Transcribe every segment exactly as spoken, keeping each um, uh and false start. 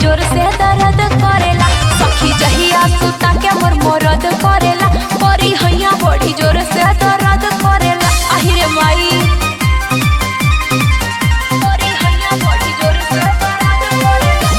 जोर से दर्द करेला। सखी जहिया सुता के मोर मोरद करेला, परी हैया बड़ी जोर से दर्द करेला। आहिरे माई परी हैया बड़ी जोर से दर्द करेला।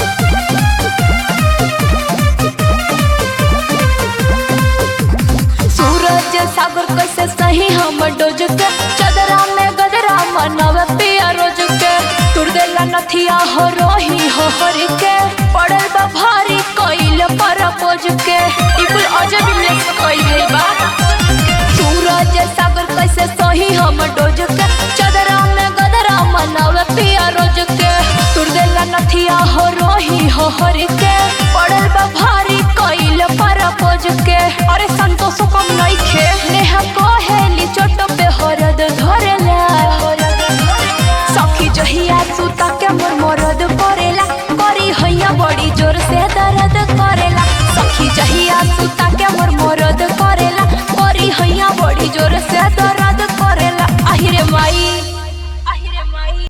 सूरज सागर कैसे सही हम डोज के, चदरा में गदरा मनव पिया रोज के। तुर देला नथिया हो रोही हो हर के, पड़ल बा भारी कइल पर पोज के। इकुल अजब में कइल गई बा। सूरज सागर कैसे सही हम डोज के, चदरा में गदरा मनव पिया रोज के। तुर देला नथिया हो रोही हो हर के,